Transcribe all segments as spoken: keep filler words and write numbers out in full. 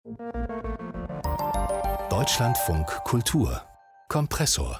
Deutschlandfunk Kultur Kompressor.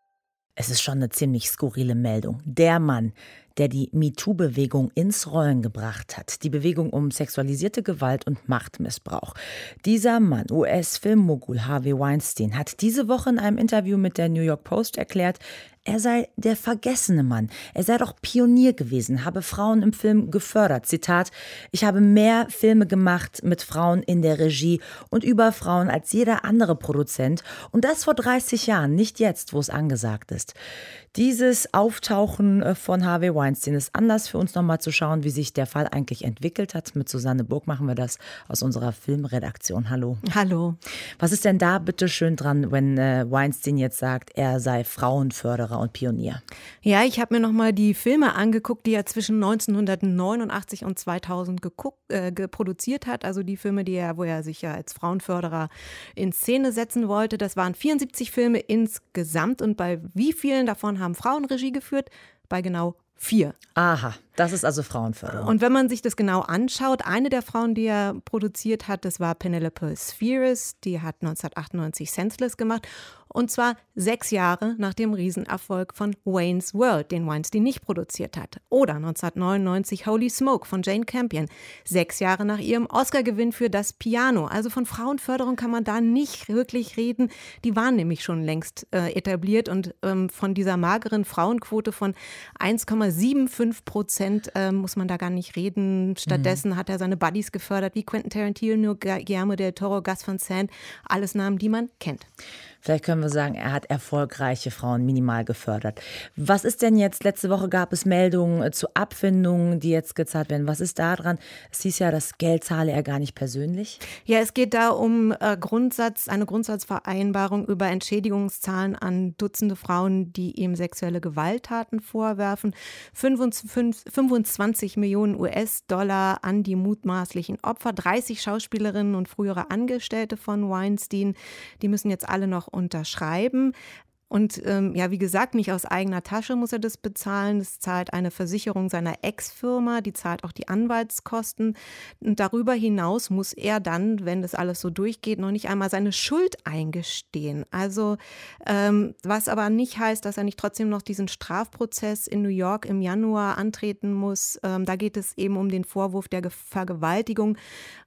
Es ist schon eine ziemlich skurrile Meldung. Der Mann, der die MeToo-Bewegung ins Rollen gebracht hat, die Bewegung um sexualisierte Gewalt und Machtmissbrauch. Dieser Mann, U S-Filmmogul Harvey Weinstein, hat diese Woche in einem Interview mit der New York Post erklärt, er sei der vergessene Mann. Er sei doch Pionier gewesen, habe Frauen im Film gefördert. Zitat: Ich habe mehr Filme gemacht mit Frauen in der Regie und über Frauen als jeder andere Produzent. Und das vor dreißig Jahren, nicht jetzt, wo es angesagt ist. Dieses Auftauchen von Harvey Weinstein ist Anlass für uns nochmal zu schauen, wie sich der Fall eigentlich entwickelt hat. Mit Susanne Burg machen wir das aus unserer Filmredaktion. Hallo. Hallo. Was ist denn da bitte schön dran, wenn äh, Weinstein jetzt sagt, er sei Frauenförderer und Pionier? Ja, ich habe mir nochmal die Filme angeguckt, die er zwischen neunzehnhundertneunundachtzig und zweitausend geguckt, äh, produziert hat. Also die Filme, die er, wo er sich ja als Frauenförderer in Szene setzen wollte. Das waren vierundsiebzig Filme insgesamt. Und bei wie vielen davon haben Frauen Regie geführt? Bei genau vier. Aha, das ist also Frauenförderung. Und wenn man sich das genau anschaut, eine der Frauen, die er produziert hat, das war Penelope Spheeris, die hat neunzehnhundertachtundneunzig Senseless gemacht. Und zwar sechs Jahre nach dem Riesenerfolg von Wayne's World, den Weinstein nicht produziert hat. Oder neunzehnhundertneunundneunzig Holy Smoke von Jane Campion, sechs Jahre nach ihrem Oscar-Gewinn für Das Piano. Also von Frauenförderung kann man da nicht wirklich reden. Die waren nämlich schon längst äh, etabliert und ähm, von dieser mageren Frauenquote von eins Komma fünfundsiebzig Prozent äh, muss man da gar nicht reden. Stattdessen mhm. hat er seine Buddies gefördert, wie Quentin Tarantino, Guillermo del Toro, Gus Van Sant, alles Namen, die man kennt. Vielleicht können wir sagen, er hat erfolgreiche Frauen minimal gefördert. Was ist denn jetzt, letzte Woche gab es Meldungen zu Abfindungen, die jetzt gezahlt werden. Was ist da dran? Es hieß ja, das Geld zahle er gar nicht persönlich. Ja, es geht da um äh, Grundsatz, eine Grundsatzvereinbarung über Entschädigungszahlen an Dutzende Frauen, die ihm sexuelle Gewalttaten vorwerfen. fünfundzwanzig Millionen U S-Dollar an die mutmaßlichen Opfer. dreißig Schauspielerinnen und frühere Angestellte von Weinstein, die müssen jetzt alle noch unterschreiben. Und ähm, ja, wie gesagt, nicht aus eigener Tasche muss er das bezahlen. Das zahlt eine Versicherung seiner Ex-Firma, die zahlt auch die Anwaltskosten. Und darüber hinaus muss er dann, wenn das alles so durchgeht, noch nicht einmal seine Schuld eingestehen. Also ähm, was aber nicht heißt, dass er nicht trotzdem noch diesen Strafprozess in New York im Januar antreten muss. Ähm, da geht es eben um den Vorwurf der Vergewaltigung,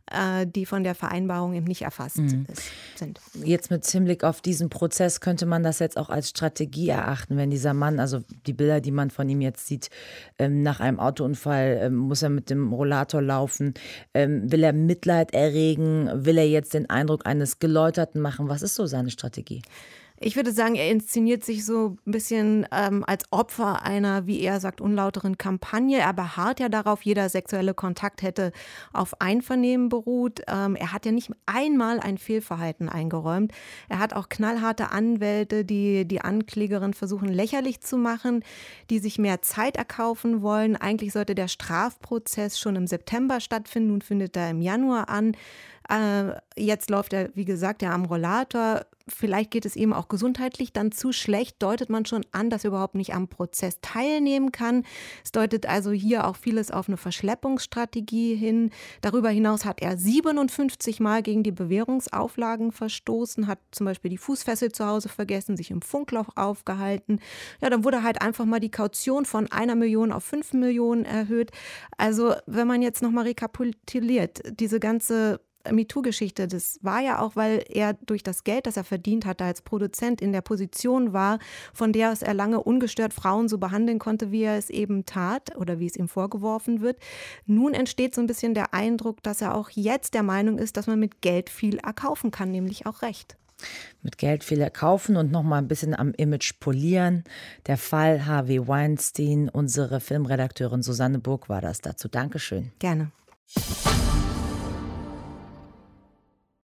die von der Vereinbarung eben nicht erfasst mhm. ist, sind. Jetzt mit Hinblick auf diesen Prozess könnte man das jetzt auch als Strategie erachten, wenn dieser Mann, also die Bilder, die man von ihm jetzt sieht, ähm, nach einem Autounfall ähm, muss er mit dem Rollator laufen, ähm, will er Mitleid erregen, will er jetzt den Eindruck eines Geläuterten machen? Was ist so seine Strategie? Ich würde sagen, er inszeniert sich so ein bisschen ähm, als Opfer einer, wie er sagt, unlauteren Kampagne. Er beharrt ja darauf, jeder sexuelle Kontakt hätte auf Einvernehmen beruht. Ähm, er hat ja nicht einmal ein Fehlverhalten eingeräumt. Er hat auch knallharte Anwälte, die die Anklägerin versuchen lächerlich zu machen, die sich mehr Zeit erkaufen wollen. Eigentlich sollte der Strafprozess schon im September stattfinden. Nun findet er im Januar an. Äh, jetzt läuft er, wie gesagt, ja am Rollator. Vielleicht geht es ihm auch gesundheitlich dann zu schlecht, deutet man schon an, dass er überhaupt nicht am Prozess teilnehmen kann. Es deutet also hier auch vieles auf eine Verschleppungsstrategie hin. Darüber hinaus hat er siebenundfünfzig Mal gegen die Bewährungsauflagen verstoßen, hat zum Beispiel die Fußfessel zu Hause vergessen, sich im Funkloch aufgehalten. Ja, dann wurde halt einfach mal die Kaution von einer Million auf fünf Millionen erhöht. Also wenn man jetzt nochmal rekapituliert, diese ganze MeToo-Geschichte, das war ja auch, weil er durch das Geld, das er verdient hatte als Produzent, in der Position war, von der aus er lange ungestört Frauen so behandeln konnte, wie er es eben tat oder wie es ihm vorgeworfen wird. Nun entsteht so ein bisschen der Eindruck, dass er auch jetzt der Meinung ist, dass man mit Geld viel erkaufen kann, nämlich auch Recht. Mit Geld viel erkaufen und noch mal ein bisschen am Image polieren. Der Fall Harvey Weinstein, unsere Filmredakteurin Susanne Burg war das dazu. Dankeschön. Gerne.